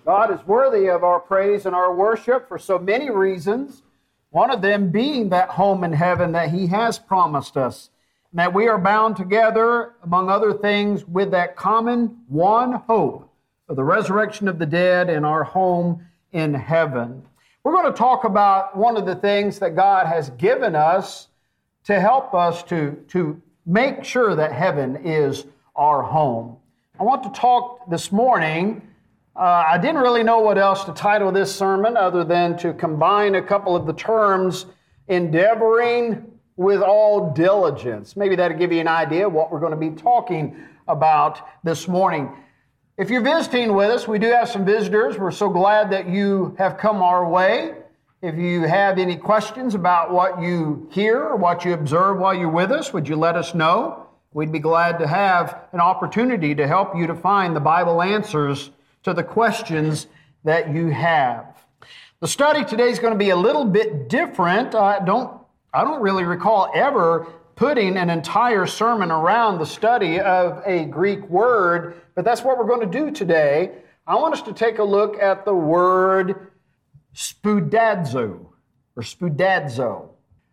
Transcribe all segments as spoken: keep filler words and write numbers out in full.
God is worthy of our praise and our worship for so many reasons, one of them being that home in heaven that He has promised us, and that we are bound together, among other things, with that common one hope of the resurrection of the dead and our home in heaven. We're going to talk about one of the things that God has given us to help us to, to make sure that heaven is our home. I want to talk this morning. Uh, I didn't really know what else to title this sermon other than to combine a couple of the terms, endeavoring with all diligence. Maybe that'll give you an idea of what we're going to be talking about this morning. If you're visiting with us, we do have some visitors. We're so glad that you have come our way. If you have any questions about what you hear or what you observe while you're with us, would you let us know? We'd be glad to have an opportunity to help you to find the Bible answers to the questions that you have. The study today is going to be a little bit different. I don't, I don't really recall ever putting an entire sermon around the study of a Greek word, but that's what we're going to do today. I want us to take a look at the word spoudazo, or spoudazo.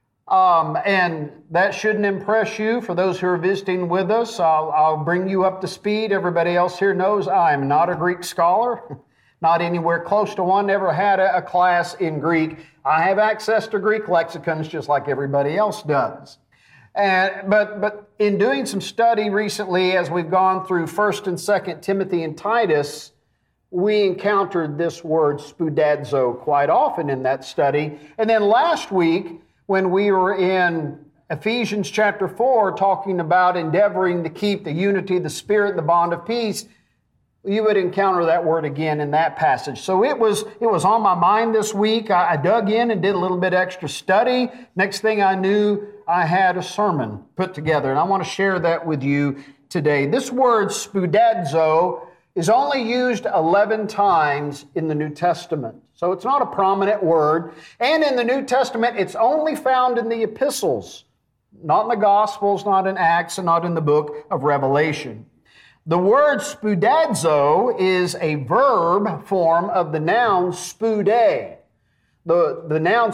Um, and that shouldn't impress you. For those who are visiting with us, I'll, I'll bring you up to speed. Everybody else here knows I am not a Greek scholar, not anywhere close to one, never had a, a class in Greek. I have access to Greek lexicons just like everybody else does. And, but, but in doing some study recently, as we've gone through First and Second Timothy and Titus, we encountered this word spoudazo quite often in that study. And then last week, when we were in Ephesians chapter four, talking about endeavoring to keep the unity of the Spirit and the bond of peace, you would encounter that word again in that passage. So it was it was on my mind this week. I, I dug in and did a little bit extra study. Next thing I knew, I had a sermon put together, and I want to share that with you today. This word spoudazo is only used eleven times in the New Testament. So it's not a prominent word. And in the New Testament, it's only found in the epistles, not in the Gospels, not in Acts, and not in the book of Revelation. The word spoudazo is a verb form of the noun spoude. The, the noun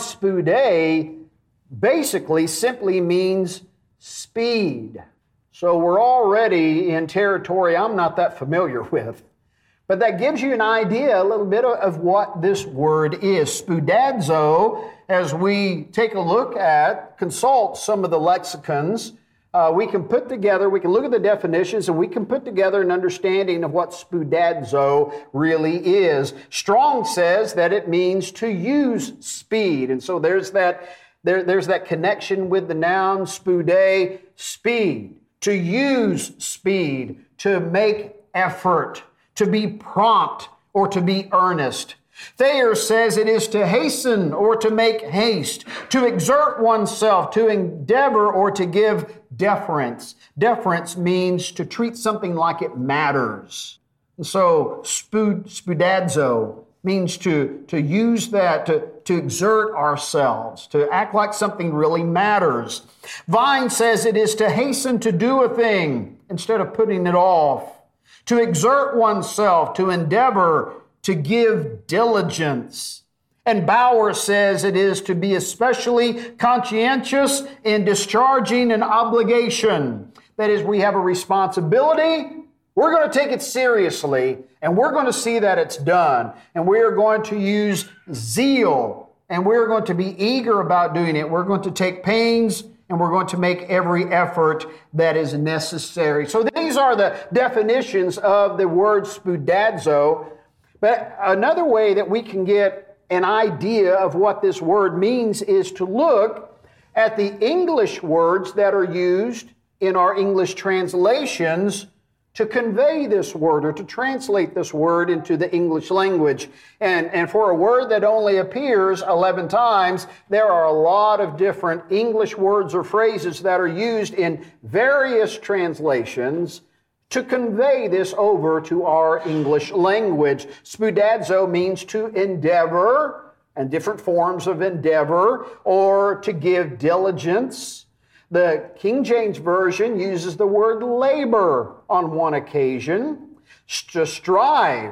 spoude basically simply means speed. So we're already in territory I'm not that familiar with. But that gives you an idea, a little bit of what this word is. Spoudazo, as we take a look at, consult some of the lexicons, uh, we can put together, we can look at the definitions, and we can put together an understanding of what spoudazo really is. Strong says that it means to use speed. And so there's that, there, there's that connection with the noun spoude, speed. To use speed, to make effort, to be prompt, or to be earnest. Thayer says it is to hasten or to make haste, to exert oneself, to endeavor or to give deference. Deference means to treat something like it matters. And so spoud, spoudazo means to, to use that, to, to exert ourselves, to act like something really matters. Vine says it is to hasten to do a thing instead of putting it off. To exert oneself, to endeavor, to give diligence. And Bauer says it is to be especially conscientious in discharging an obligation. That is, we have a responsibility, we're going to take it seriously, and we're going to see that it's done. And we are going to use zeal, and we're going to be eager about doing it. We're going to take pains, and we're going to make every effort that is necessary. So these are the definitions of the word spoudazo. But another way that we can get an idea of what this word means is to look at the English words that are used in our English translations to convey this word or to translate this word into the English language. And, and for a word that only appears eleven times, there are a lot of different English words or phrases that are used in various translations to convey this over to our English language. Spoudazo means to endeavor, and different forms of endeavor, or to give diligence. The King James Version uses the word labor on one occasion, to strive,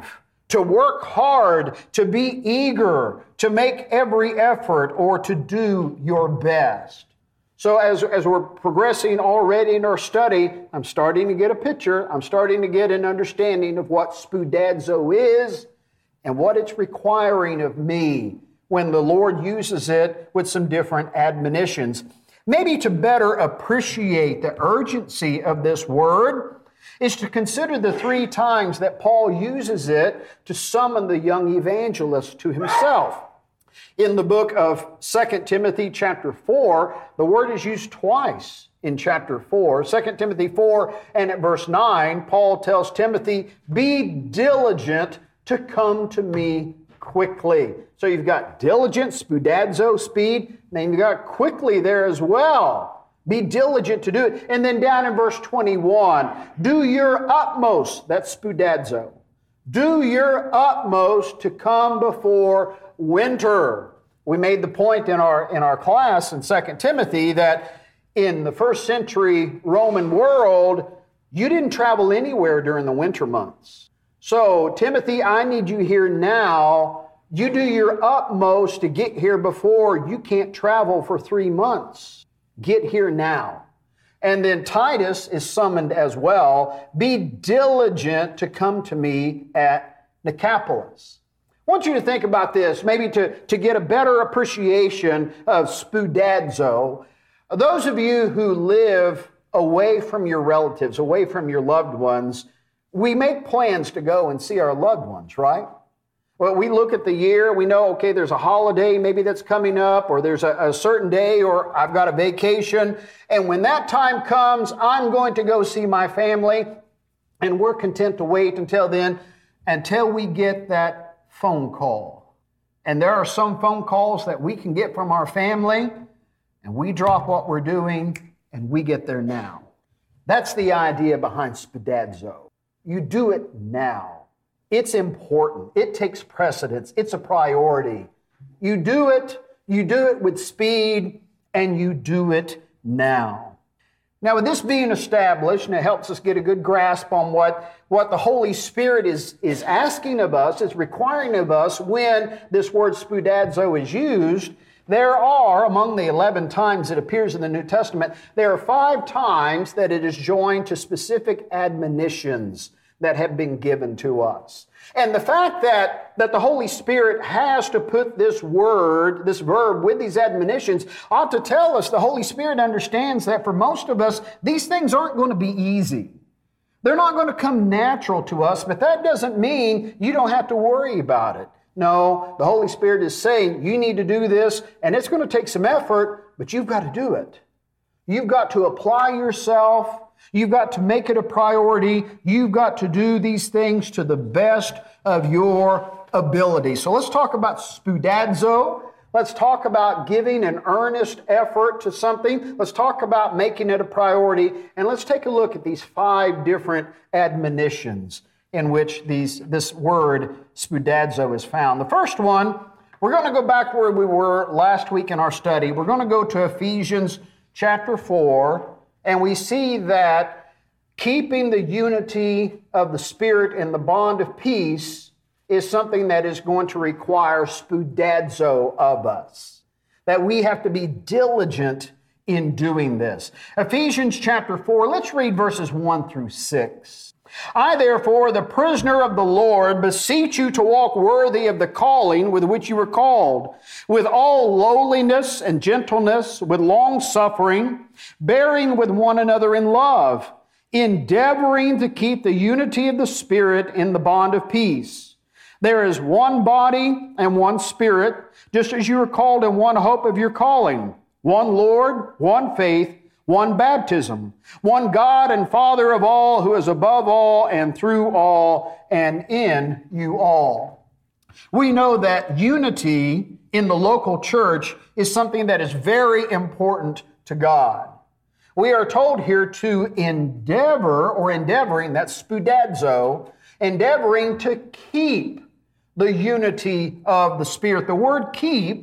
to work hard, to be eager, to make every effort, or to do your best. So as, as we're progressing already in our study, I'm starting to get a picture. I'm starting to get an understanding of what spoudazo is and what it's requiring of me when the Lord uses it with some different admonitions. Maybe to better appreciate the urgency of this word is to consider the three times that Paul uses it to summon the young evangelist to himself. In the book of Second Timothy chapter four, the word is used twice in chapter four. Second Timothy four and at verse nine, Paul tells Timothy, be diligent to come to me quickly. So you've got diligent, spoudazo, speed, and then you've got quickly there as well. Be diligent to do it. And then down in verse twenty-one, do your utmost, that's spoudazo. Do your utmost to come before winter. We made the point in our, in our class in Second Timothy that in the first century Roman world, you didn't travel anywhere during the winter months. So, Timothy, I need you here now. You do your utmost to get here before you can't travel for three months. Get here now. And then Titus is summoned as well. Be diligent to come to me at Nicopolis. I want you to think about this, maybe to, to get a better appreciation of spoudazo. Those of you who live away from your relatives, away from your loved ones, we make plans to go and see our loved ones, right? Well, we look at the year, we know, okay, there's a holiday maybe that's coming up, or there's a, a certain day, or I've got a vacation. And when that time comes, I'm going to go see my family. And we're content to wait until then, until we get that phone call. And there are some phone calls that we can get from our family, and we drop what we're doing, and we get there now. That's the idea behind spoudazo. You do it now. It's important. It takes precedence. It's a priority. You do it, you do it with speed, and you do it now. Now, with this being established, and it helps us get a good grasp on what, what the Holy Spirit is, is asking of us, is requiring of us when this word spoudazo is used, there are, among the eleven times it appears in the New Testament, there are five times that it is joined to specific admonitions that have been given to us. And the fact that, that the Holy Spirit has to put this word, this verb with these admonitions ought to tell us the Holy Spirit understands that for most of us, these things aren't going to be easy. They're not going to come natural to us, but that doesn't mean you don't have to worry about it. No, the Holy Spirit is saying you need to do this, and it's going to take some effort, but you've got to do it. You've got to apply yourself. You've got to make it a priority. You've got to do these things to the best of your ability. So let's talk about spoudazo. Let's talk about giving an earnest effort to something. Let's talk about making it a priority. And let's take a look at these five different admonitions in which these, this word spoudazo is found. The first one, we're going to go back where we were last week in our study. We're going to go to Ephesians chapter four. And we see that keeping the unity of the Spirit and the bond of peace is something that is going to require spoudazo of us. That we have to be diligent in doing this. Ephesians chapter four, let's read verses one through six. I, therefore, the prisoner of the Lord, beseech you to walk worthy of the calling with which you were called, with all lowliness and gentleness, with long suffering, bearing with one another in love, endeavoring to keep the unity of the Spirit in the bond of peace. There is one body and one Spirit, just as you are called in one hope of your calling, one Lord, one faith, one baptism, one God and Father of all, who is above all and through all and in you all. We know that unity in the local church is something that is very important to God. We are told here to endeavor, or endeavoring, that's spoudazo, endeavoring to keep the unity of the Spirit. The word keep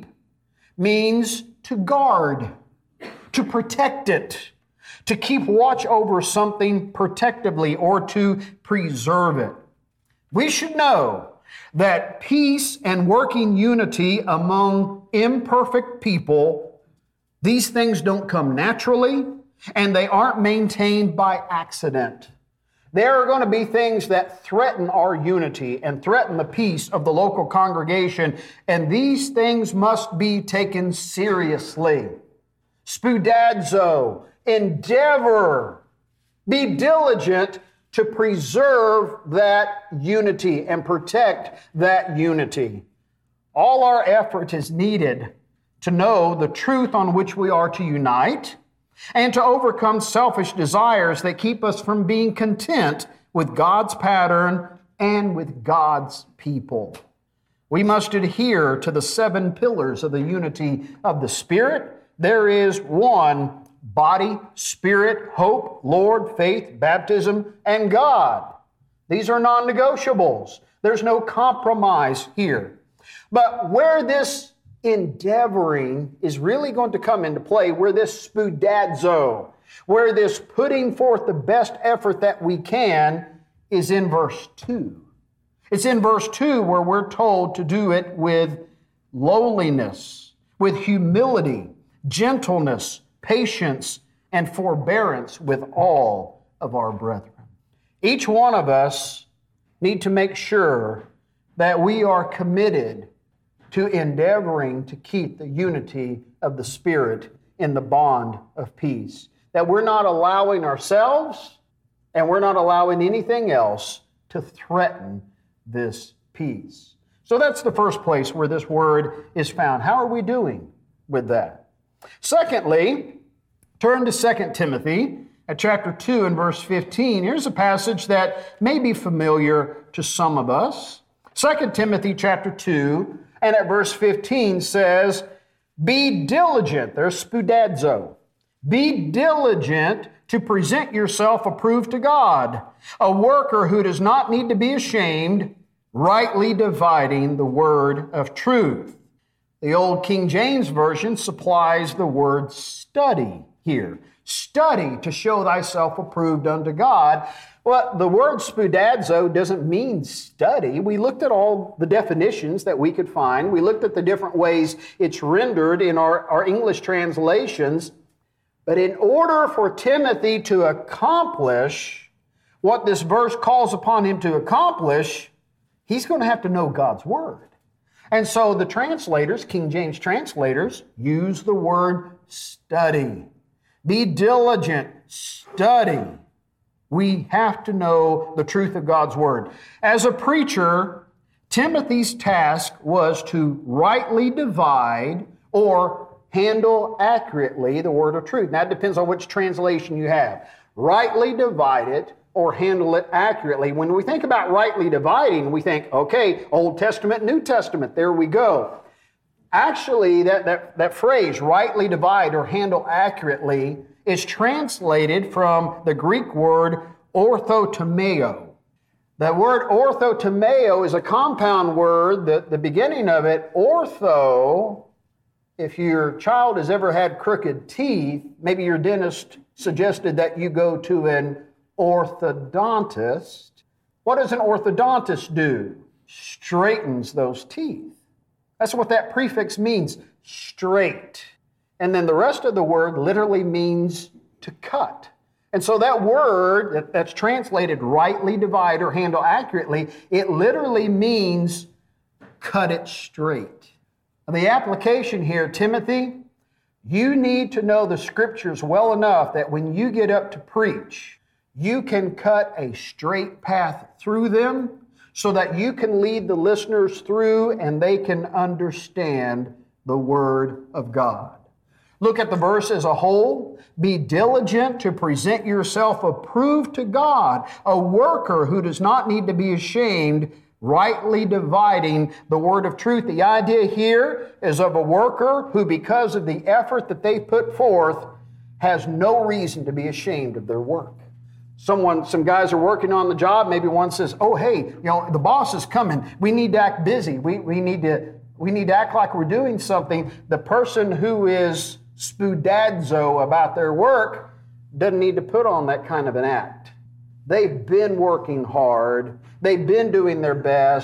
means to guard, to protect it, to keep watch over something protectively, or to preserve it. We should know that peace and working unity among imperfect people, these things don't come naturally, and they aren't maintained by accident. There are going to be things that threaten our unity and threaten the peace of the local congregation, and these things must be taken seriously. Spoudazo, endeavor, be diligent to preserve that unity and protect that unity. All our effort is needed to know the truth on which we are to unite and to overcome selfish desires that keep us from being content with God's pattern and with God's people. We must adhere to the seven pillars of the unity of the Spirit. There is one body, Spirit, hope, Lord, faith, baptism, and God. These are non-negotiables. There's no compromise here. But where this endeavoring is really going to come into play, where this spoudazo, where this putting forth the best effort that we can, is in verse two. It's in verse two where we're told to do it with lowliness, with humility, gentleness, patience, and forbearance with all of our brethren. Each one of us need to make sure that we are committed to endeavoring to keep the unity of the Spirit in the bond of peace. That we're not allowing ourselves and we're not allowing anything else to threaten this peace. So that's the first place where this word is found. How are we doing with that? Secondly, turn to Second Timothy at chapter two and verse fifteen. Here's a passage that may be familiar to some of us. Second Timothy chapter two and at verse fifteen says, be diligent, there's spoudazo, be diligent to present yourself approved to God, a worker who does not need to be ashamed, rightly dividing the word of truth. The old King James Version supplies the word study here. Study to show thyself approved unto God. Well, the word spoudazo doesn't mean study. We looked at all the definitions that we could find. We looked at the different ways it's rendered in our, our English translations. But in order for Timothy to accomplish what this verse calls upon him to accomplish, he's going to have to know God's Word. And so the translators, King James translators, use the word study. Be diligent, study. We have to know the truth of God's Word. As a preacher, Timothy's task was to rightly divide or handle accurately the word of truth. Now, it depends on which translation you have. Rightly divide it or handle it accurately. When we think about rightly dividing, we think, okay, Old Testament, New Testament, there we go. Actually, that, that, that phrase, rightly divide or handle accurately, is translated from the Greek word orthotomeo. That word orthotomeo is a compound word. The, the beginning of it, ortho, if your child has ever had crooked teeth, maybe your dentist suggested that you go to an orthodontist. What does an orthodontist do? Straightens those teeth. That's what that prefix means, straight. And then the rest of the word literally means to cut. And so that word that, that's translated rightly divide or handle accurately, it literally means cut it straight. The application here, Timothy, you need to know the Scriptures well enough that when you get up to preach, you can cut a straight path through them so that you can lead the listeners through and they can understand the Word of God. Look at the verse as a whole. Be diligent to present yourself approved to God, a worker who does not need to be ashamed, rightly dividing the word of truth. The idea here is of a worker who, because of the effort that they put forth, has no reason to be ashamed of their work. Someone, some guys are working on the job. Maybe one says, oh, hey, you know, the boss is coming. We need to act busy. We, we need to, we need to act like we're doing something. The person who is spoudazo about their work doesn't need to put on that kind of an act. They've been working hard. They've been doing their best.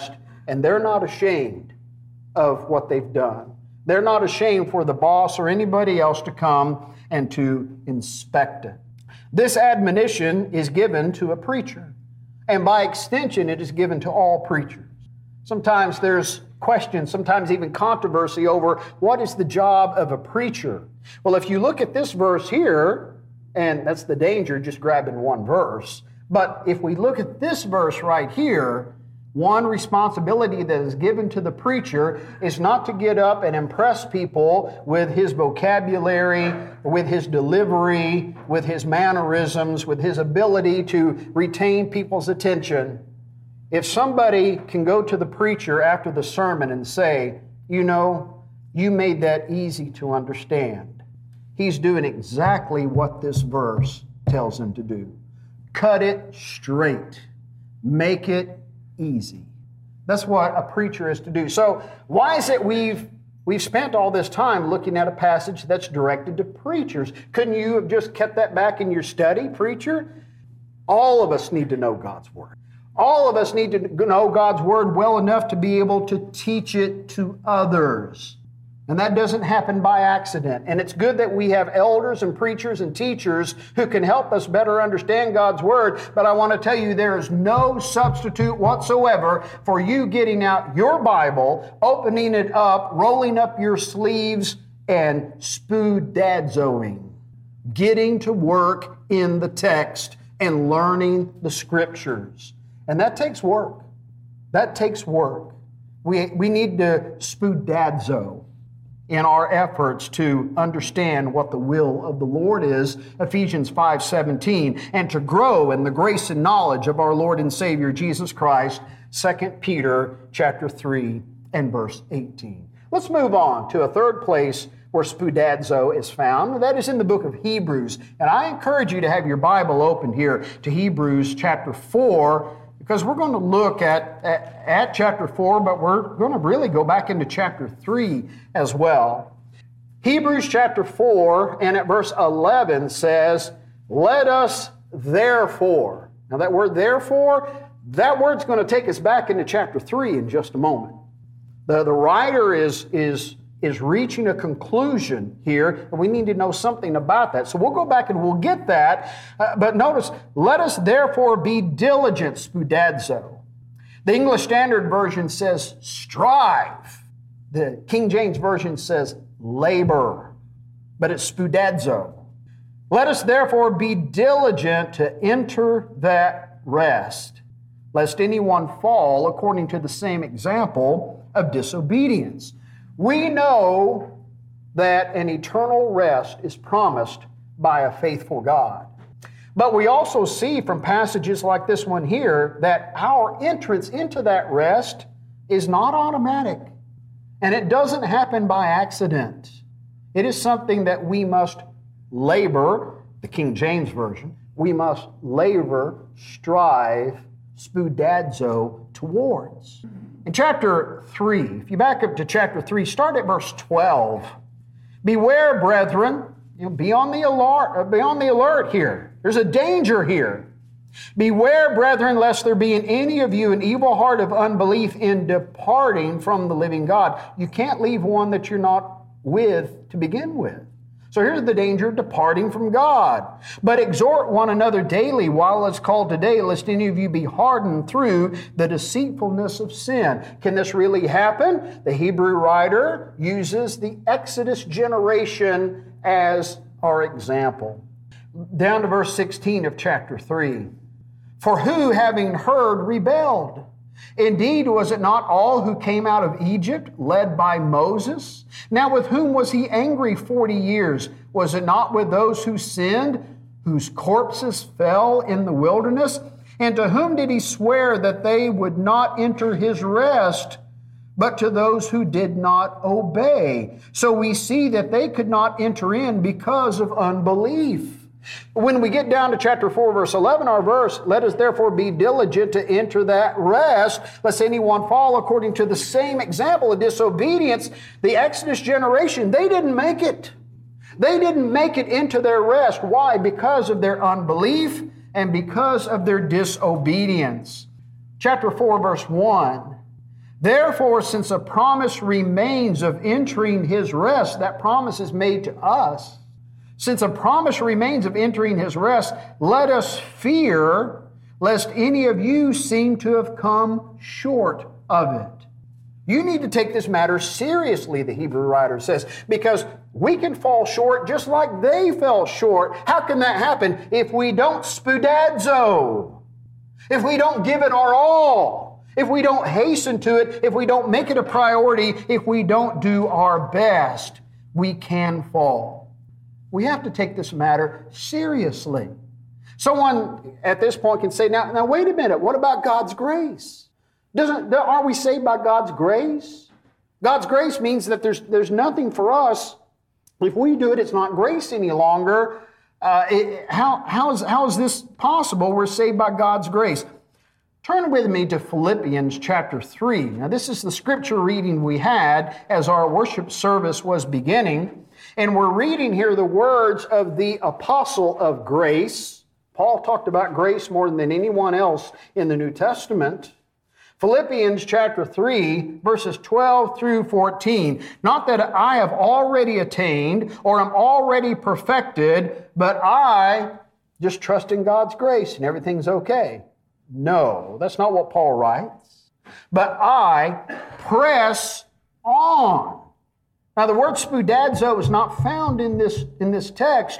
and they're not ashamed of what they've done. They're not ashamed for the boss or anybody else to come and to inspect it. This admonition is given to a preacher, and by extension, it is given to all preachers. Sometimes there's questions, sometimes even controversy over what is the job of a preacher. Well, if you look at this verse here, and that's the danger, just grabbing one verse, but if we look at this verse right here, one responsibility that is given to the preacher is not to get up and impress people with his vocabulary, with his delivery, with his mannerisms, with his ability to retain people's attention. If somebody can go to the preacher after the sermon and say, you know, you made that easy to understand, he's doing exactly what this verse tells him to do. Cut it straight. Make it easy. That's what a preacher is to do. So why is it we've we've spent all this time looking at a passage that's directed to preachers? Couldn't you have just kept that back in your study, preacher? All of us need to know God's Word. All of us need to know God's Word well enough to be able to teach it to others. And that doesn't happen by accident. And it's good that we have elders and preachers and teachers who can help us better understand God's Word. But I want to tell you, there is no substitute whatsoever for you getting out your Bible, opening it up, rolling up your sleeves, and spoodazoing. Getting to work in the text and learning the Scriptures. And that takes work. That takes work. We, we need to spoodazo in our efforts to understand what the will of the Lord is, Ephesians five seventeen, and to grow in the grace and knowledge of our Lord and Savior Jesus Christ, Second Peter chapter three and verse eighteen. Let's move on to a third place where spoodazo is found. That is in the book of Hebrews. And I encourage you to have your Bible open here to Hebrews chapter four, because we're going to look at, at, at chapter four, but we're going to really go back into chapter three as well. Hebrews chapter four and at verse eleven says, let us therefore. Now that word therefore, that word's going to take us back into chapter three in just a moment. The, the writer is, is, is reaching a conclusion here, and we need to know something about that. So we'll go back and we'll get that. Uh, but notice, let us therefore be diligent, spoodazo. The English Standard Version says strive. The King James Version says labor, but it's spoodazo. Let us therefore be diligent to enter that rest, lest anyone fall according to the same example of disobedience. We know that an eternal rest is promised by a faithful God. But we also see from passages like this one here that our entrance into that rest is not automatic. And it doesn't happen by accident. It is something that we must labor, the King James Version, we must labor, strive, spoodazo towards. In chapter three, if you back up to chapter three, start at verse twelve. Beware, brethren, you know, be on the alert, be on the alert here. There's a danger here. Beware, brethren, lest there be in any of you an evil heart of unbelief in departing from the living God. You can't leave one that you're not with to begin with. So here's the danger of departing from God. But exhort one another daily while it's called today, lest any of you be hardened through the deceitfulness of sin. Can this really happen? The Hebrew writer uses the Exodus generation as our example. Down to verse sixteen of chapter three. For who, having heard, rebelled? Indeed, was it not all who came out of Egypt, led by Moses? Now with whom was he angry forty years? Was it not with those who sinned, whose corpses fell in the wilderness? And to whom did he swear that they would not enter his rest, but to those who did not obey? So we see that they could not enter in because of unbelief. When we get down to chapter four, verse eleven, our verse, let us therefore be diligent to enter that rest, lest anyone fall according to the same example of disobedience. The Exodus generation, they didn't make it. They didn't make it into their rest. Why? Because of their unbelief and because of their disobedience. Chapter four, verse one, Therefore, since a promise remains of entering His rest, that promise is made to us. Since a promise remains of entering His rest, let us fear lest any of you seem to have come short of it. You need to take this matter seriously, the Hebrew writer says, because we can fall short just like they fell short. How can that happen? If we don't spoudazo, if we don't give it our all, if we don't hasten to it, if we don't make it a priority, if we don't do our best, we can fall. We have to take this matter seriously. Someone at this point can say, now, now wait a minute, what about God's grace? Doesn't, aren't we saved by God's grace? God's grace means that there's, there's nothing for us. If we do it, it's not grace any longer. Uh, it, how, how, is, how is this possible? We're saved by God's grace. Turn with me to Philippians chapter three. Now, this is the scripture reading we had as our worship service was beginning. And we're reading here the words of the apostle of grace. Paul talked about grace more than anyone else in the New Testament. Philippians chapter three, verses twelve through fourteen. Not that I have already attained or am already perfected, but I just trust in God's grace and everything's okay. No, that's not what Paul writes. But I press on. Now the word spoudazo is not found in this, in this text,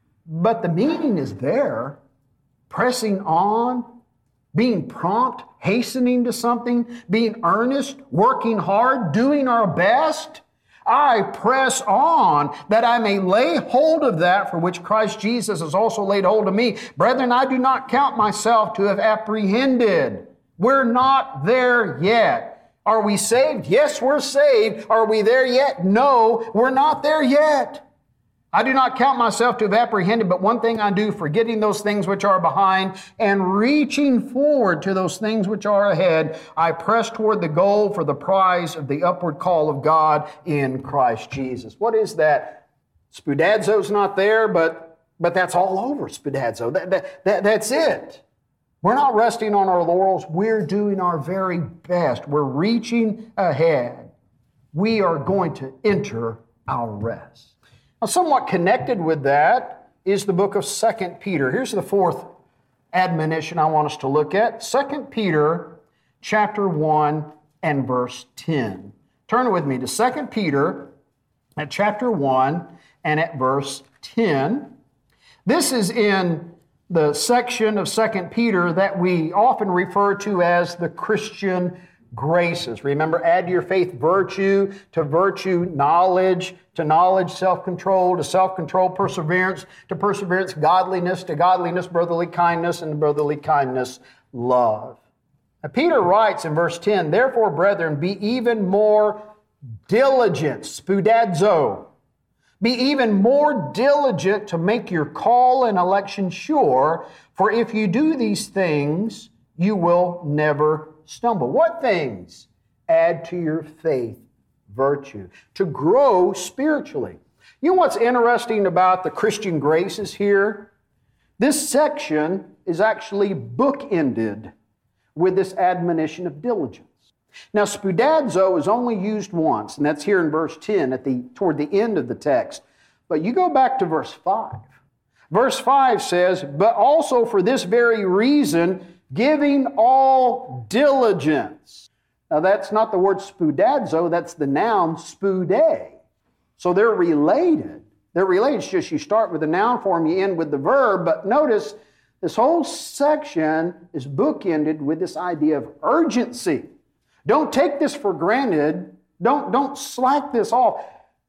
but the meaning is there. Pressing on, being prompt, hastening to something, being earnest, working hard, doing our best. I press on that I may lay hold of that for which Christ Jesus has also laid hold of me. Brethren, I do not count myself to have apprehended. We're not there yet. Are we saved? Yes, we're saved. Are we there yet? No, we're not there yet. I do not count myself to have apprehended, but one thing I do, forgetting those things which are behind and reaching forward to those things which are ahead, I press toward the goal for the prize of the upward call of God in Christ Jesus. What is that? Spoudazo's not there, but, but that's all over spoudazo. That, that, that, that's it. We're not resting on our laurels. We're doing our very best. We're reaching ahead. We are going to enter our rest. Now, somewhat connected with that is the book of Second Peter. Here's the fourth admonition I want us to look at. Second Peter chapter one and verse ten. Turn with me to Second Peter at chapter one and at verse ten. This is in the section of Second Peter that we often refer to as the Christian graces. Remember, add to your faith virtue, to virtue knowledge, to knowledge self-control, to self-control perseverance, to perseverance godliness, to godliness brotherly kindness, and to brotherly kindness love. Now, Peter writes in verse ten, therefore, brethren, be even more diligent, spoudazo, be even more diligent to make your call and election sure, for if you do these things, you will never stumble. What things? Add to your faith virtue, to grow spiritually. You know what's interesting about the Christian graces here? This section is actually bookended with this admonition of diligence. Now, spoudazo is only used once, and that's here in verse ten at the toward the end of the text. But you go back to verse five. Verse five says, but also for this very reason, giving all diligence. Now that's not the word spoudazo, that's the noun spoude. So they're related. They're related. It's just you start with the noun form, you end with the verb. But notice this whole section is bookended with this idea of urgency. Don't take this for granted. Don't, don't slack this off.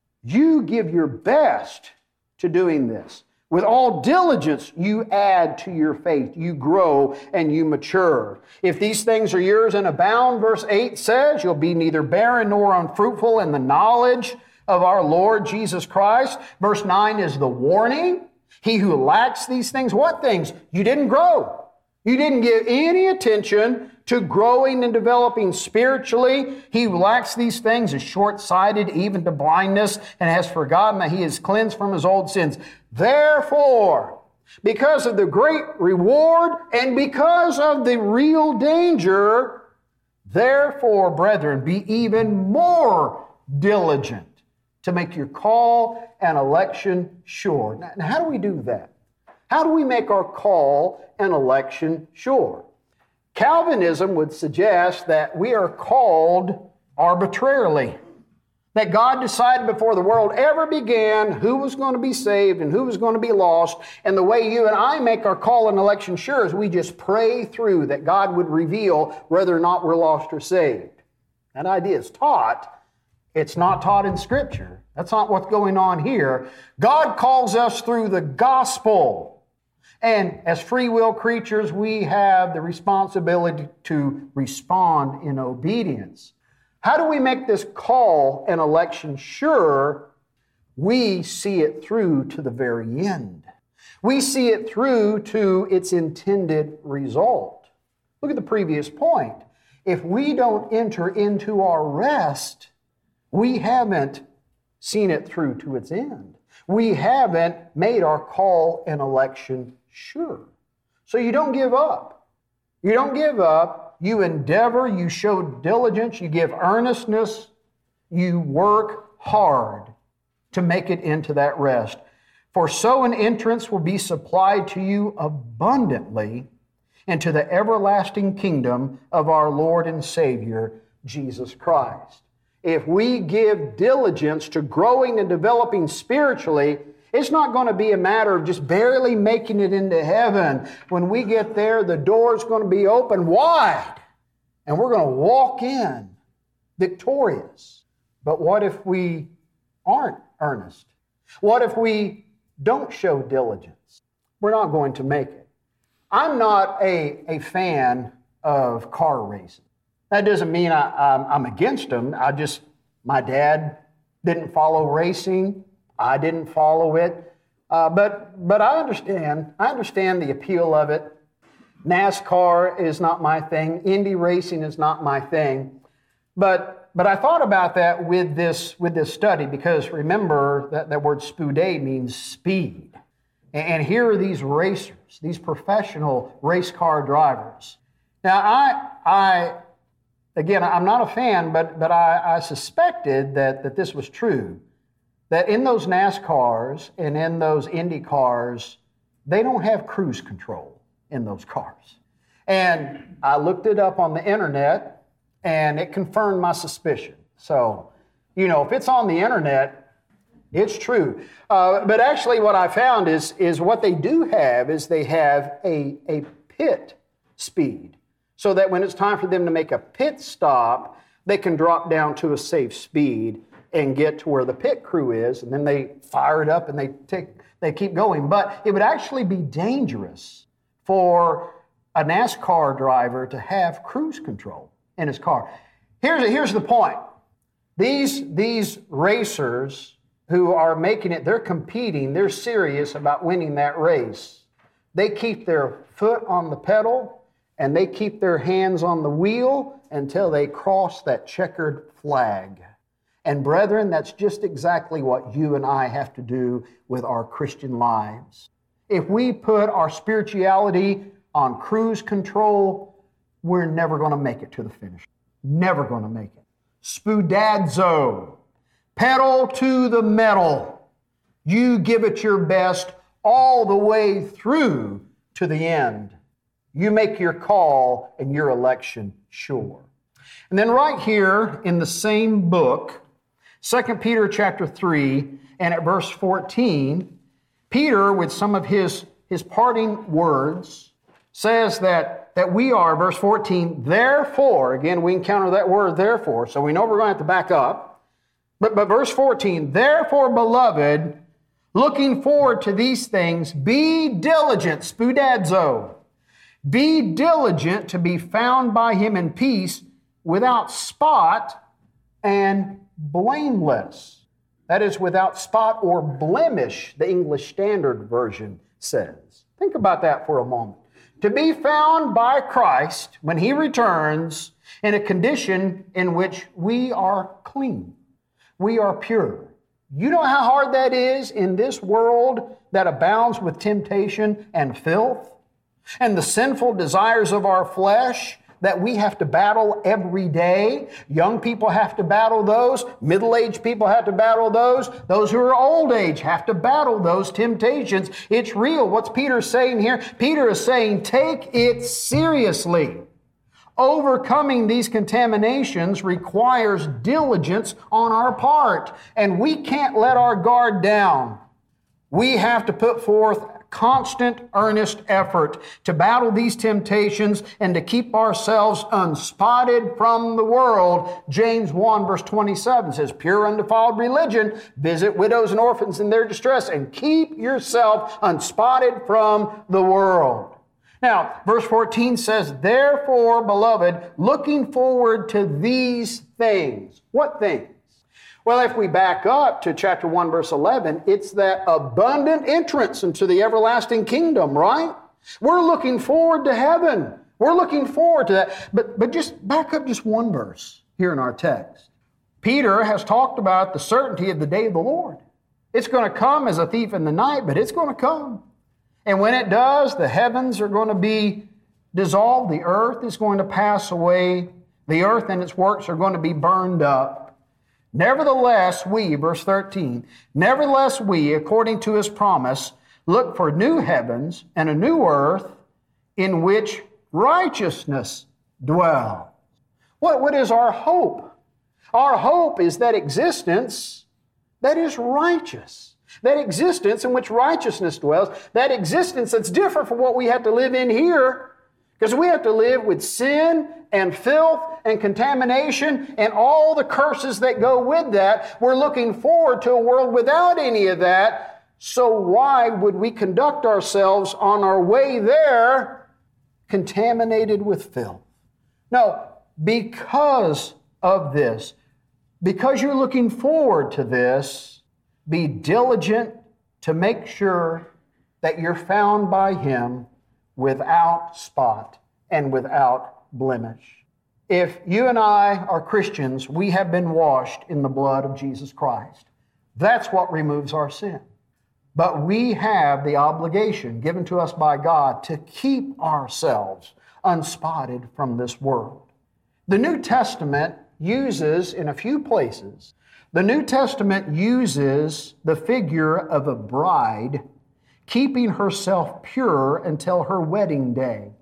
You give your best to doing this. With all diligence, you add to your faith. You grow and you mature. If these things are yours and abound, verse eight says, you'll be neither barren nor unfruitful in the knowledge of our Lord Jesus Christ. Verse nine is the warning. He who lacks these things, what things? You didn't grow. You didn't give any attention to growing and developing spiritually. He who lacks these things is short-sighted, even to blindness, and has forgotten that he is cleansed from his old sins. Therefore, because of the great reward and because of the real danger, Therefore, brethren, be even more diligent to make your call and election sure. Now, now, how do we do that? How do we make our call and election sure? Calvinism would suggest that we are called arbitrarily. That God decided before the world ever began who was going to be saved and who was going to be lost. And the way you and I make our call and election sure is we just pray through that God would reveal whether or not we're lost or saved. That idea is taught. It's not taught in Scripture. That's not what's going on here. God calls us through the gospel. And as free will creatures, we have the responsibility to respond in obedience. How do we make this call and election sure? We see it through to the very end. We see it through to its intended result. Look at the previous point. If we don't enter into our rest, we haven't seen it through to its end. We haven't made our call and election sure. So you don't give up. You don't give up. You endeavor, you show diligence, you give earnestness, you work hard to make it into that rest. For so an entrance will be supplied to you abundantly into the everlasting kingdom of our Lord and Savior, Jesus Christ. If we give diligence to growing and developing spiritually, it's not going to be a matter of just barely making it into heaven. When we get there, the door's going to be open wide, and we're going to walk in victorious. But what if we aren't earnest? What if we don't show diligence? We're not going to make it. I'm not a, a fan of car racing. That doesn't mean I, I'm, I'm against them. I just, my dad didn't follow racing. I didn't follow it, uh, but but I understand. I understand the appeal of it. NASCAR is not my thing. Indy racing is not my thing. But but I thought about that with this with this study because remember that that word spoude means speed, and, and here are these racers, these professional race car drivers. Now I I again I'm not a fan, but but I, I suspected that that this was true. That in those NASCARs and in those Indy cars, they don't have cruise control in those cars. And I looked it up on the internet, and it confirmed my suspicion. So, you know, if it's on the internet, it's true. Uh, but actually what I found is, is what they do have is they have a, a pit speed, so that when it's time for them to make a pit stop, they can drop down to a safe speed and get to where the pit crew is, and then they fire it up and they take, they keep going. But it would actually be dangerous for a NASCAR driver to have cruise control in his car. Here's, here's the point. These, these racers who are making it, they're competing, they're serious about winning that race. They keep their foot on the pedal and they keep their hands on the wheel until they cross that checkered flag. And brethren, that's just exactly what you and I have to do with our Christian lives. If we put our spirituality on cruise control, we're never going to make it to the finish. Never going to make it. Spoudadzo, pedal to the metal. You give it your best all the way through to the end. You make your call and your election sure. And then right here in the same book, Second Peter chapter three, and at verse fourteen, Peter, with some of his, his parting words, says that, that we are, verse fourteen, therefore, again, we encounter that word therefore, so we know we're going to have to back up. But, but verse fourteen, therefore, beloved, looking forward to these things, be diligent, spoudadzo, be diligent to be found by him in peace, without spot and blameless. That is, without spot or blemish, the English Standard Version says. Think about that for a moment. To be found by Christ when he returns in a condition in which we are clean, we are pure. You know how hard that is in this world that abounds with temptation and filth and the sinful desires of our flesh? that we have to battle every day. Young people have to battle those. Middle-aged people have to battle those. Those who are old age have to battle those temptations. It's real. What's Peter saying here? Peter is saying, take it seriously. Overcoming these contaminations requires diligence on our part, and we can't let our guard down. We have to put forth constant, earnest effort to battle these temptations and to keep ourselves unspotted from the world. James one verse twenty-seven says, pure undefiled religion, visit widows and orphans in their distress, and keep yourself unspotted from the world. Now, verse fourteen says, therefore, beloved, looking forward to these things. What things? Well, if we back up to chapter one, verse eleven, it's that abundant entrance into the everlasting kingdom, right? We're looking forward to heaven. We're looking forward to that. But, but just back up just one verse here in our text. Peter has talked about the certainty of the day of the Lord. It's going to come as a thief in the night, but it's going to come. And when it does, the heavens are going to be dissolved. The earth is going to pass away. The earth and its works are going to be burned up. Nevertheless, we, verse thirteen, nevertheless we, according to his promise, look for new heavens and a new earth in which righteousness dwells. What, what is our hope? Our hope is that existence that is righteous. That existence in which righteousness dwells. That existence that's different from what we have to live in here. Because we have to live with sin and filth and contamination and all the curses that go with that. We're looking forward to a world without any of that. So why would we conduct ourselves on our way there contaminated with filth? No, because of this, because you're looking forward to this, be diligent to make sure that you're found by Him without spot and without blemish. If you and I are Christians, we have been washed in the blood of Jesus Christ. That's what removes our sin. But we have the obligation given to us by God to keep ourselves unspotted from this world. The New Testament uses, in a few places, the New Testament uses the figure of a bride keeping herself pure until her wedding day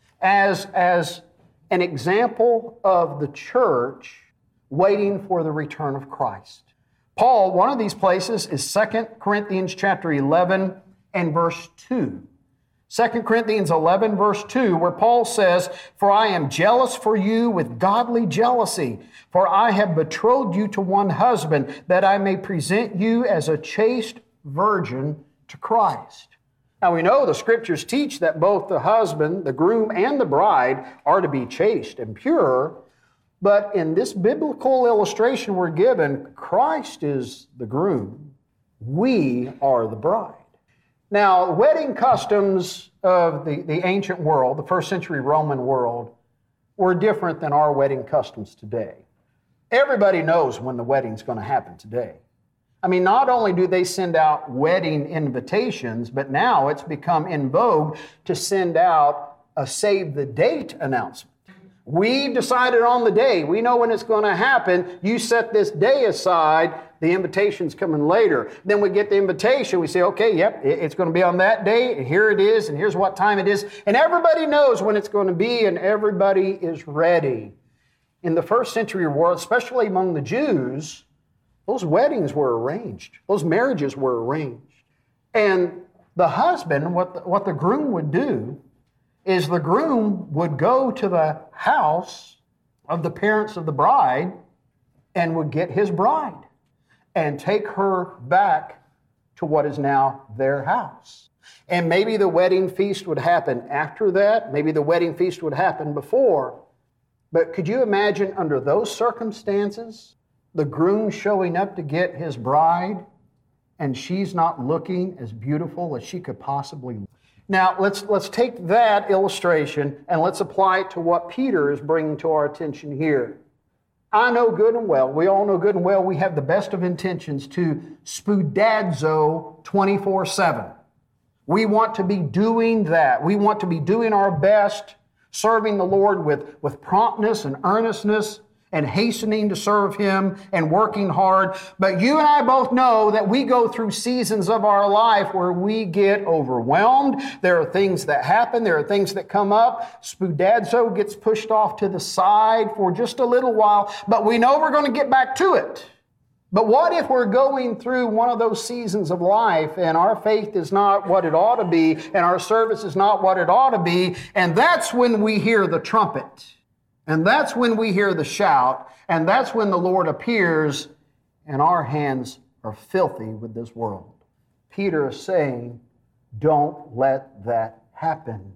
as, as an example of the church waiting for the return of Christ. Paul, one of these places is Second Corinthians chapter eleven and verse two. Second Corinthians eleven verse two, where Paul says, for I am jealous for you with godly jealousy, for I have betrothed you to one husband, that I may present you as a chaste virgin to Christ. Now we know the Scriptures teach that both the husband, the groom, and the bride are to be chaste and pure, but in this biblical illustration we're given, Christ is the groom, we are the bride. Now, wedding customs of the, the ancient world, the first century Roman world, were different than our wedding customs today. Everybody knows when the wedding's going to happen today. I mean, not only do they send out wedding invitations, but now it's become in vogue to send out a save the date announcement. We've decided on the day. We know when it's going to happen. You set this day aside. The invitation's coming later. Then we get the invitation. We say, okay, yep, it's going to be on that day. And here it is. And here's what time it is. And everybody knows when it's going to be. And everybody is ready. In the first century world, especially among the Jews, those weddings were arranged. Those marriages were arranged. And the husband, what the, what the groom would do is the groom would go to the house of the parents of the bride and would get his bride and take her back to what is now their house. And maybe the wedding feast would happen after that. Maybe the wedding feast would happen before. But could you imagine under those circumstances, the groom showing up to get his bride and she's not looking as beautiful as she could possibly look? Now, let's, let's take that illustration and let's apply it to what Peter is bringing to our attention here. I know good and well, we all know good and well, we have the best of intentions to spoudazo twenty-four seven. We want to be doing that. We want to be doing our best serving the Lord with, with promptness and earnestness and hastening to serve Him and working hard. But you and I both know that we go through seasons of our life where we get overwhelmed. There are things that happen. There are things that come up. Spoudazo gets pushed off to the side for just a little while, but we know we're going to get back to it. But what if we're going through one of those seasons of life and our faith is not what it ought to be and our service is not what it ought to be, and that's when we hear the trumpet. And that's when we hear the shout, and that's when the Lord appears, and our hands are filthy with this world. Peter is saying, don't let that happen.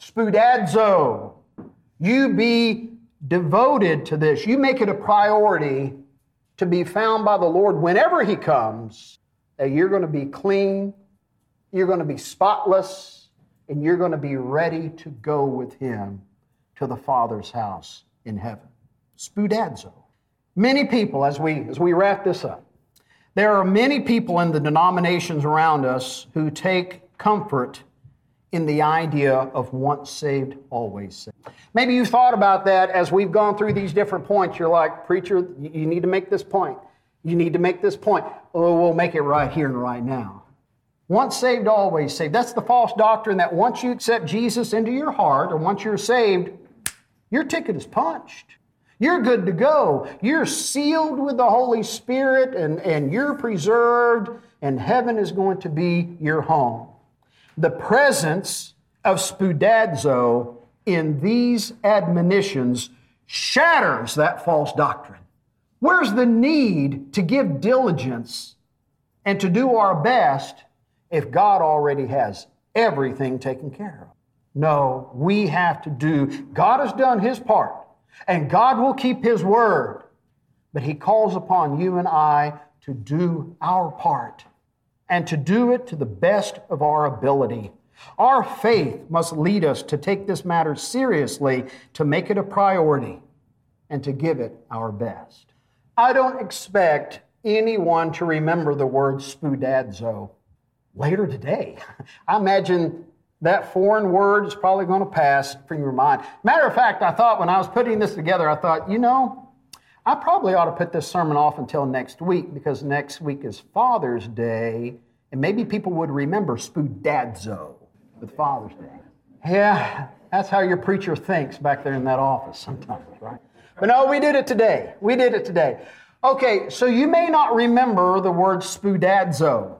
Spoudazo, you be devoted to this. You make it a priority to be found by the Lord whenever He comes, that you're going to be clean, you're going to be spotless, and you're going to be ready to go with Him to the Father's house in heaven. Spoudazo. Many people, as we, as we wrap this up, there are many people in the denominations around us who take comfort in the idea of once saved, always saved. Maybe you've thought about that as we've gone through these different points. You're like, preacher, you need to make this point. You need to make this point. Oh, we'll make it right here and right now. Once saved, always saved. That's the false doctrine that once you accept Jesus into your heart, or once you're saved, your ticket is punched. You're good to go. You're sealed with the Holy Spirit, and, and you're preserved, and heaven is going to be your home. The presence of spoudazo in these admonitions shatters that false doctrine. Where's the need to give diligence and to do our best if God already has everything taken care of? No, we have to do. God has done His part, and God will keep His word. But He calls upon you and I to do our part, and to do it to the best of our ability. Our faith must lead us to take this matter seriously, to make it a priority, and to give it our best. I don't expect anyone to remember the word spoudazo later today. I imagine that foreign word is probably going to pass from your mind. Matter of fact, I thought when I was putting this together, I thought, you know, I probably ought to put this sermon off until next week, because next week is Father's Day, and maybe people would remember spoudazo with Father's Day. Yeah, that's how your preacher thinks back there in that office sometimes, right? But no, we did it today. We did it today. Okay, so you may not remember the word spoudazo.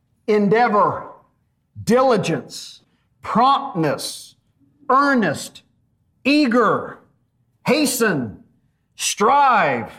Endeavor, diligence, promptness, earnest, eager, hasten, strive,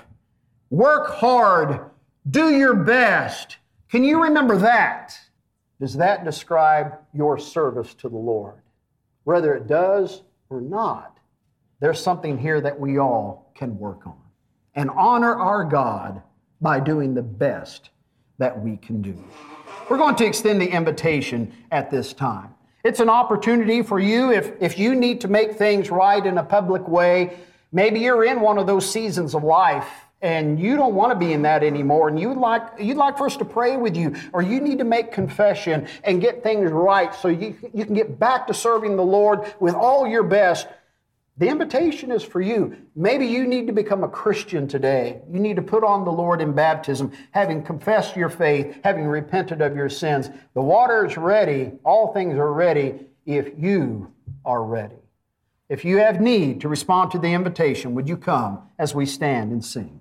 work hard, do your best. Can you remember that? Does that describe your service to the Lord? Whether it does or not, there's something here that we all can work on and honor our God by doing the best that we can do. We're going to extend the invitation at this time. It's an opportunity for you if, if you need to make things right in a public way. Maybe you're in one of those seasons of life and you don't want to be in that anymore, and you'd like, you'd like for us to pray with you, or you need to make confession and get things right so you, you can get back to serving the Lord with all your best. The invitation is for you. Maybe you need to become a Christian today. You need to put on the Lord in baptism, having confessed your faith, having repented of your sins. The water is ready. All things are ready if you are ready. If you have need to respond to the invitation, would you come as we stand and sing?